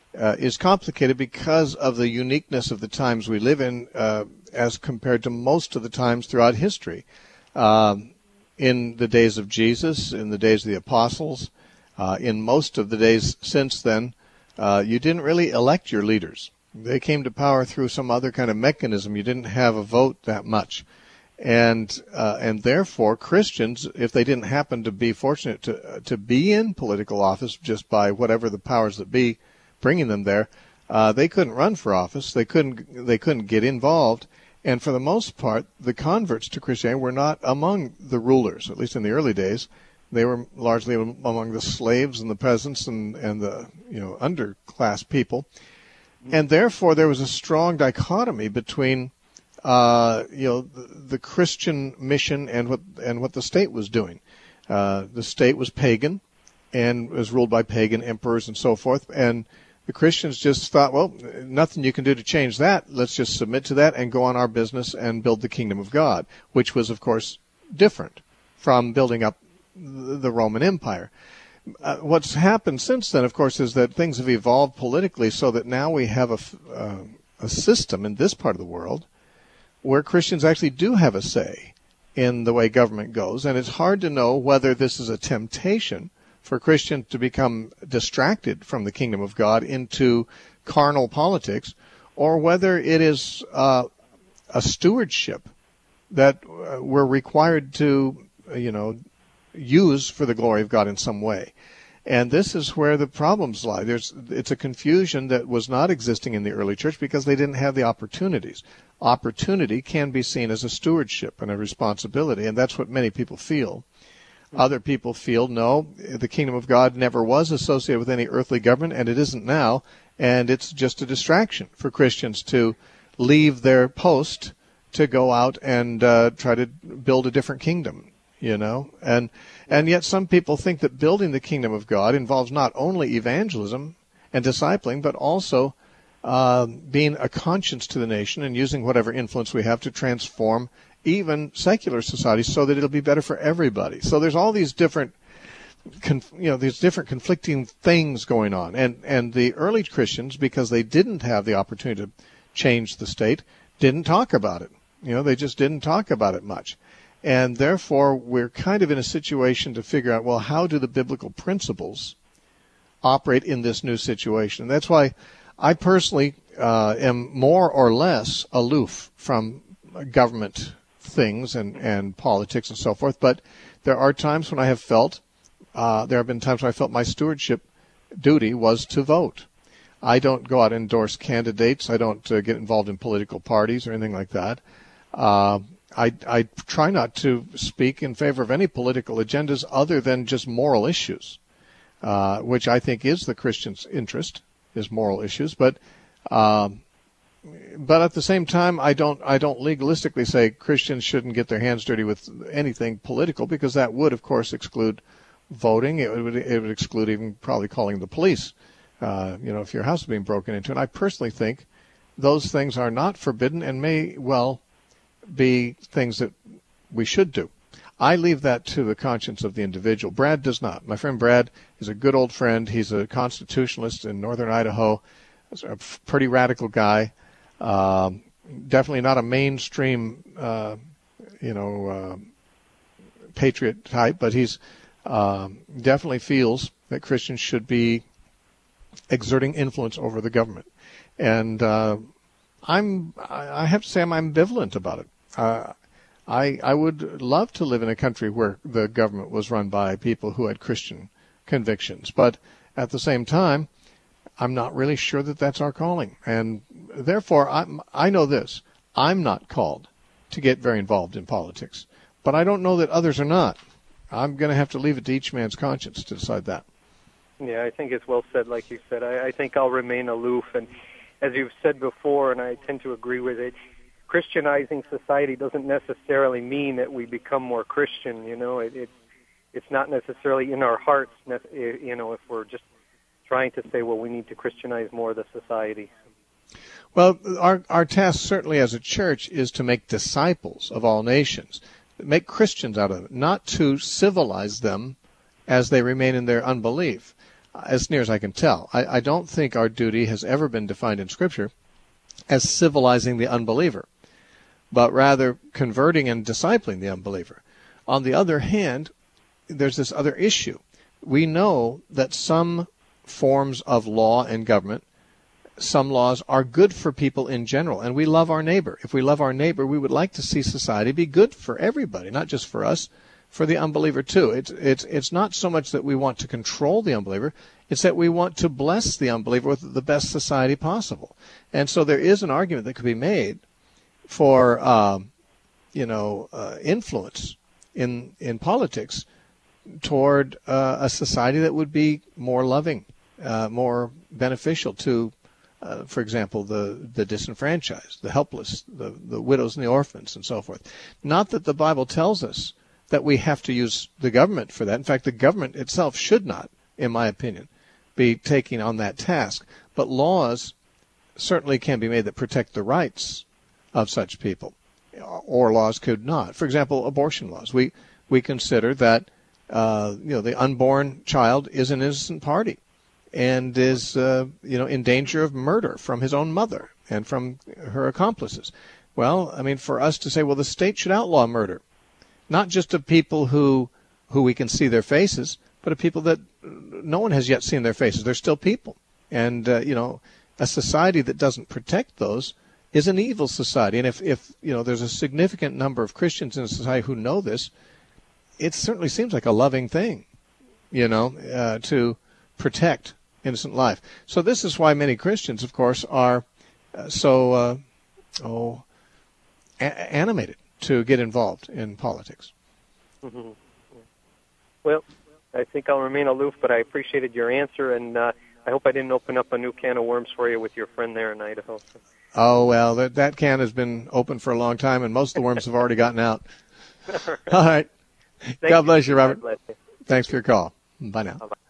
uh, is complicated because of the uniqueness of the times we live in uh, as compared to most of the times throughout history. Um, in the days of Jesus, in the days of the apostles, uh, in most of the days since then, uh, you didn't really elect your leaders. They came to power through some other kind of mechanism. You didn't have a vote that much. And uh, and therefore, Christians, if they didn't happen to be fortunate to uh, to be in political office just by whatever the powers that be bringing them there, uh, they couldn't run for office. They couldn't they couldn't get involved. And for the most part, the converts to Christianity were not among the rulers, at least in the early days. They were largely among the slaves and the peasants and and the you know underclass people. And therefore, there was a strong dichotomy between Uh, you know, the, the Christian mission and what and what the state was doing. Uh, the state was pagan and was ruled by pagan emperors and so forth. And the Christians just thought, well, nothing you can do to change that. Let's just submit to that and go on our business and build the kingdom of God, which was, of course, different from building up the Roman Empire. Uh, what's happened since then, of course, is that things have evolved politically so that now we have a, uh, a system in this part of the world where Christians actually do have a say in the way government goes. And it's hard to know whether this is a temptation for Christians to become distracted from the kingdom of God into carnal politics, or whether it is uh, a stewardship that uh, we're required to, you know, use for the glory of God in some way. And this is where the problems lie. There's, it's a confusion that was not existing in the early church because they didn't have the opportunities. Opportunity can be seen as a stewardship and a responsibility, and that's what many people feel. Other people feel, no, the kingdom of God never was associated with any earthly government, and it isn't now, and it's just a distraction for Christians to leave their post to go out and uh, try to build a different kingdom. You know, and and yet some people think that building the kingdom of God involves not only evangelism and discipling, but also uh, being a conscience to the nation and using whatever influence we have to transform even secular societies so that it'll be better for everybody. So there's all these different, conf- you know, these different conflicting things going on, and and the early Christians, because they didn't have the opportunity to change the state, didn't talk about it. You know, they just didn't talk about it much. And therefore, we're kind of in a situation to figure out, well, how do the biblical principles operate in this new situation? And that's why I personally uh, am more or less aloof from government things and, and politics and so forth. But there are times when I have felt, uh, there have been times when I felt my stewardship duty was to vote. I don't go out and endorse candidates. I don't uh, get involved in political parties or anything like that. Uh, I, I try not to speak in favor of any political agendas other than just moral issues, uh, which I think is the Christian's interest, is moral issues. But, um, but at the same time, I don't, I don't legalistically say Christians shouldn't get their hands dirty with anything political, because that would, of course, exclude voting. It would, it would exclude even probably calling the police, uh, you know, if your house is being broken into. And I personally think those things are not forbidden and may well be things that we should do. I leave that to the conscience of the individual. Brad does not. My friend Brad is a good old friend. He's a constitutionalist in northern Idaho. He's a pretty radical guy. Um, definitely not a mainstream, uh, you know, uh, patriot type, but he's um, definitely feels that Christians should be exerting influence over the government. And uh, I'm, I have to say I'm ambivalent about it. Uh, I, I would love to live in a country where the government was run by people who had Christian convictions. But at the same time, I'm not really sure that that's our calling. And therefore, I'm, I know this. I'm not called to get very involved in politics. But I don't know that others are not. I'm going to have to leave it to each man's conscience to decide that. Yeah, I think it's well said, like you said. I, I think I'll remain aloof. And as you've said before, and I tend to agree with it, Christianizing society doesn't necessarily mean that we become more Christian. You know, it, it it's not necessarily in our hearts. You know, if we're just trying to say, well, we need to Christianize more of the society. Well, our our task certainly as a church is to make disciples of all nations, make Christians out of it, not to civilize them as they remain in their unbelief. as near as I can tell. I, I don't think our duty has ever been defined in Scripture as civilizing the unbeliever, but rather converting and discipling the unbeliever. On the other hand, there's this other issue. We know that some forms of law and government, some laws are good for people in general, and we love our neighbor. If we love our neighbor, we would like to see society be good for everybody, not just for us, for the unbeliever too. It's it's it's not so much that we want to control the unbeliever, it's that we want to bless the unbeliever with the best society possible. And so there is an argument that could be made for um, you know uh, influence in in politics toward uh, a society that would be more loving, uh, more beneficial to, uh, for example, the, the disenfranchised, the helpless, the, the widows and the orphans, and so forth. Not that the Bible tells us that we have to use the government for that. In fact, the government itself should not, in my opinion, be taking on that task. But laws certainly can be made that protect the rights of such people, or laws could not. For example, abortion laws. We we consider that uh, you know the unborn child is an innocent party and is uh, you know in danger of murder from his own mother and from her accomplices. Well, I mean, for us to say, well, the state should outlaw murder, not just of people who who we can see their faces, but of people that no one has yet seen their faces. They're still people, and uh, you know, a society that doesn't protect those is an evil society. And if, if you know there's a significant number of Christians in a society who know this, it certainly seems like a loving thing, you know, uh, to protect innocent life. So this is why many Christians, of course, are uh, so uh, oh a- animated to get involved in politics. Mm-hmm. Well, I think I'll remain aloof, but I appreciated your answer, and uh, I hope I didn't open up a new can of worms for you with your friend there in Idaho. Oh, well, that, that can has been open for a long time, and most of the worms have already gotten out. All right. All right. God bless you, Robert. God bless you. Thanks for your call. Bye now. Bye-bye.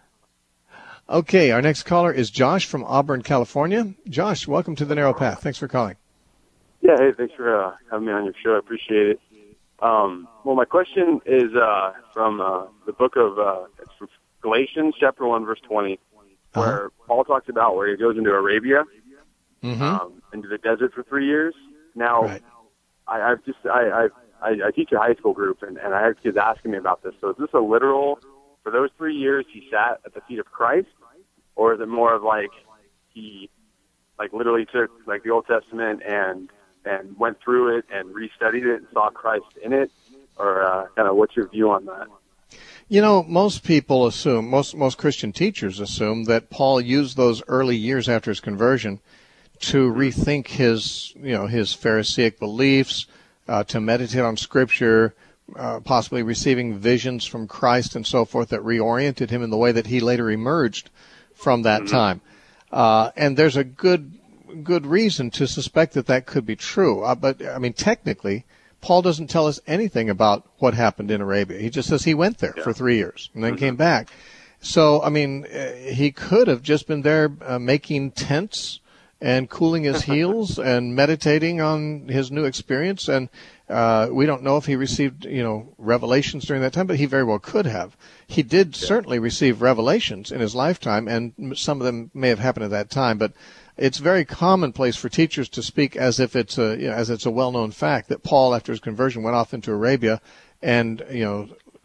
Okay, our next caller is Josh from Auburn, California. Josh, welcome to The Narrow Path. Thanks for calling. Yeah, hey, thanks for uh, having me on your show. I appreciate it. Um, well, my question is uh, from uh, the book of uh, it's from Galatians, chapter one, verse twenty, where uh-huh. Paul talks about where he goes into Arabia, mm-hmm. um, into the desert for three years. Now, right. I, I've just I, I I teach a high school group, and, and I have kids asking me about this. So is this a literal? For those three years, he sat at the feet of Christ, or is it more of like he, like literally took like the Old Testament and and went through it and restudied it and saw Christ in it, or uh, kind of what's your view on that? You know, most people assume, most most Christian teachers assume that Paul used those early years after his conversion to rethink his, you know, his Pharisaic beliefs, uh, to meditate on Scripture, uh, possibly receiving visions from Christ and so forth that reoriented him in the way that he later emerged from that Mm-hmm. time. Uh, and there's a good good reason to suspect that that could be true. Uh, but, I mean, technically, Paul doesn't tell us anything about what happened in Arabia. He just says he went there yeah. for three years and then mm-hmm. came back. So, I mean, uh, he could have just been there uh, making tents and cooling his heels and meditating on his new experience. And uh, we don't know if he received, you know, revelations during that time, but he very well could have. He did yeah. certainly receive revelations in his lifetime, and some of them may have happened at that time, but it's very commonplace for teachers to speak as if it's a, you know, as it's a well-known fact that Paul, after his conversion, went off into Arabia and, you know,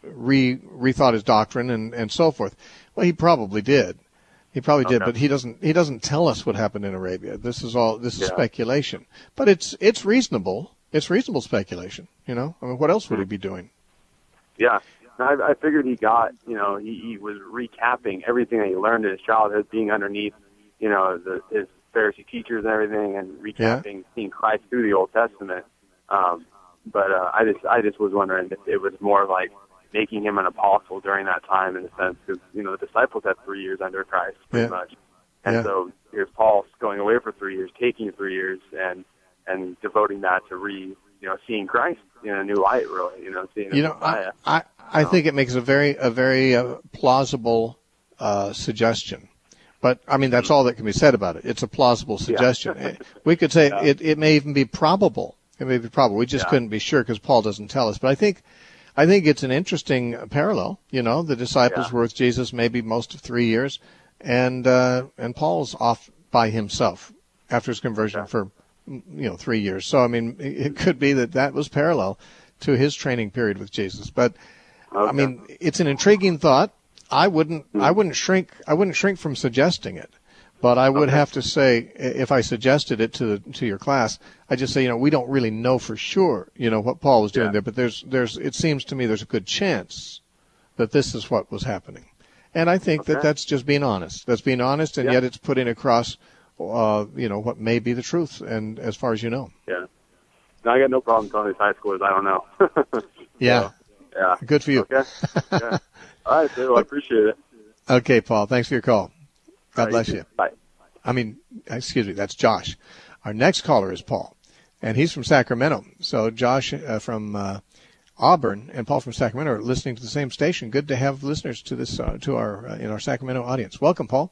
re rethought his doctrine and, and so forth. Well, he probably did. He probably did, okay. but he doesn't. He doesn't tell us what happened in Arabia. This is all. This is yeah. speculation, but it's it's reasonable. It's reasonable speculation. You know, I mean, what else would he be doing? Yeah, I, I figured he got. You know, he, he was recapping everything that he learned in his childhood, being underneath, you know, the, his Pharisee teachers and everything, and recapping, yeah. seeing Christ through the Old Testament. Um, but uh, I just, I just was wondering if it was more like making him an apostle during that time, in a sense, because you know the disciples had three years under Christ, pretty yeah. much, and yeah. so here's Paul going away for three years, taking three years, and and devoting that to re, you know, seeing Christ in a new light, really, you know, seeing. You know, I, I, I think it makes a very, a very uh, plausible uh, suggestion. But, I mean, that's all that can be said about it. It's a plausible suggestion. Yeah. We could say yeah. it, it may even be probable. It may be probable. We just yeah. couldn't be sure because Paul doesn't tell us. But I think I think it's an interesting parallel. You know, the disciples yeah. were with Jesus maybe most of three years. and uh, and Paul's off by himself after his conversion okay. for you know three years. So I mean, it could be that that was parallel to his training period with Jesus. But okay. I mean, it's an intriguing thought. I wouldn't mm. I wouldn't shrink I wouldn't shrink from suggesting it. But I would okay. have to say, if I suggested it to to your class, I just say, you know, we don't really know for sure, you know, what Paul was doing yeah. there. But there's there's it seems to me there's a good chance that this is what was happening, and I think okay. that that's just being honest. That's being honest, and yeah. yet it's putting across, uh, you know, what may be the truth, and as far as you know. Yeah. No, I got no problem telling these high schoolers I don't know. yeah. So, yeah. Good for you. Okay. Yeah. All right, so I appreciate it. Okay, Paul. Thanks for your call. God right, bless you. you. Bye. I mean, excuse me, that's Josh. Our next caller is Paul, and he's from Sacramento. So Josh uh, from uh, Auburn and Paul from Sacramento are listening to the same station. Good to have listeners to this uh, to our uh, in our Sacramento audience. Welcome, Paul.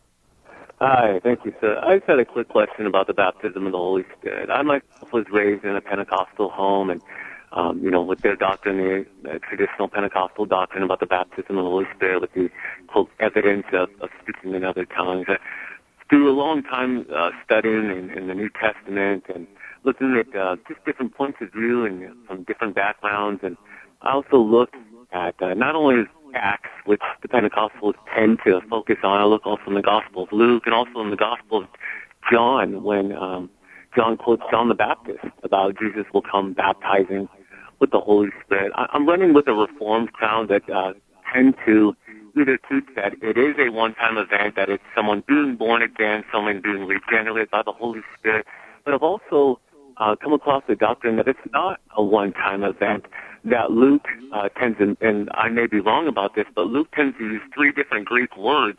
Hi, thank you, sir. I just had a quick question about the baptism of the Holy Spirit. I myself was raised in a Pentecostal home, and um, you know, with their doctrine, the traditional Pentecostal doctrine about the baptism of the Holy Spirit, with the quote evidence of, of speaking in other tongues. I, through a long time uh, studying in, in the New Testament and looking at uh, just different points of view and from different backgrounds, and I also looked at uh, not only Acts, which the Pentecostals tend to focus on. I look also in the Gospel of Luke and also in the Gospel of John, when um, John quotes John the Baptist about Jesus will come baptizing with the Holy Spirit. I, I'm running with a Reformed crowd that uh, tend to either teach that it is a one-time event, that it's someone being born again, someone being regenerated by the Holy Spirit. But I've also uh, come across the doctrine that it's not a one-time event, that Luke uh, tends to, and I may be wrong about this, but Luke tends to use three different Greek words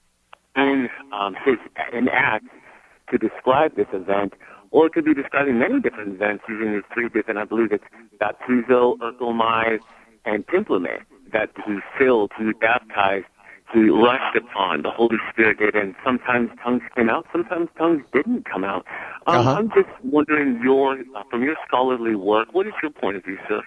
in um, his in Acts to describe this event, or it could be describing many different events using these three different, I believe it's baptizo, erchomai, and templame, that he filled, he baptized, he rushed upon, the Holy Spirit did, and sometimes tongues came out, sometimes tongues didn't come out. Um, uh-huh. I'm just wondering, your uh, from your scholarly work, what is your point of view, sir?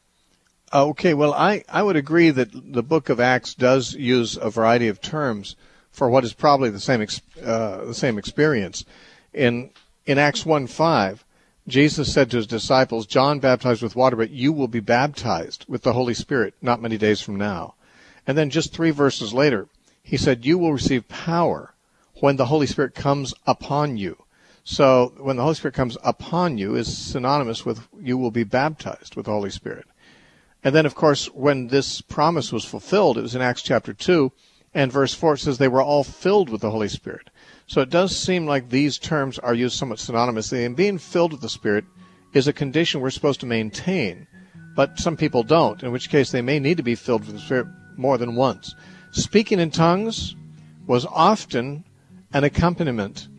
Okay, well, I, I would agree that the book of Acts does use a variety of terms for what is probably the same ex, uh, the same experience. In in Acts one five, Jesus said to his disciples, John baptized with water, but you will be baptized with the Holy Spirit not many days from now. And then just three verses later, he said, you will receive power when the Holy Spirit comes upon you. So when the Holy Spirit comes upon you is synonymous with you will be baptized with the Holy Spirit. And then, of course, when this promise was fulfilled, it was in Acts chapter two, and verse four, it says they were all filled with the Holy Spirit. So it does seem like these terms are used somewhat synonymously, and being filled with the Spirit is a condition we're supposed to maintain, but some people don't, in which case they may need to be filled with the Spirit more than once. Speaking in tongues was often an accompaniment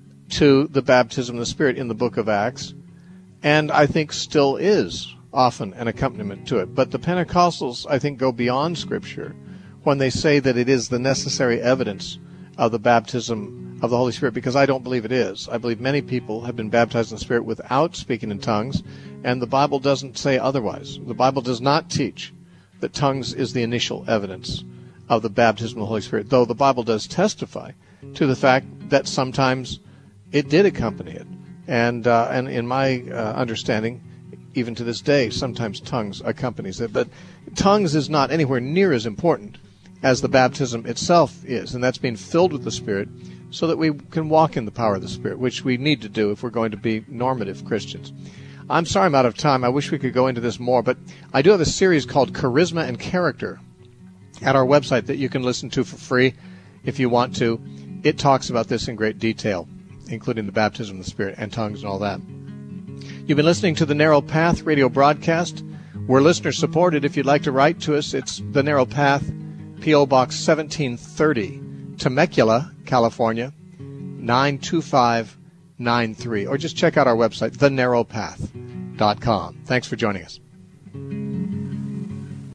to the baptism of the Spirit in the book of Acts, and I think still is often an accompaniment to it. But the Pentecostals, I think, go beyond Scripture when they say that it is the necessary evidence of the baptism of the Holy Spirit, because I don't believe it is. I believe many people have been baptized in the Spirit without speaking in tongues, and the Bible doesn't say otherwise. The Bible does not teach that tongues is the initial evidence of the baptism of the Holy Spirit, though the Bible does testify to the fact that sometimes it did accompany it. And, uh, and in my uh, understanding, even to this day, sometimes tongues accompanies it. But tongues is not anywhere near as important as the baptism itself is, and that's being filled with the Spirit so that we can walk in the power of the Spirit, which we need to do if we're going to be normative Christians. I'm sorry I'm out of time. I wish we could go into this more, but I do have a series called Charisma and Character at our website that you can listen to for free if you want to. It talks about this in great detail, including the baptism of the Spirit and tongues and all that. You've been listening to the Narrow Path radio broadcast. We're listener-supported. If you'd like to write to us, it's the Narrow Path, P O. Box seventeen thirty, Temecula, California, nine two five nine three. Or just check out our website, the narrow path dot com. Thanks for joining us.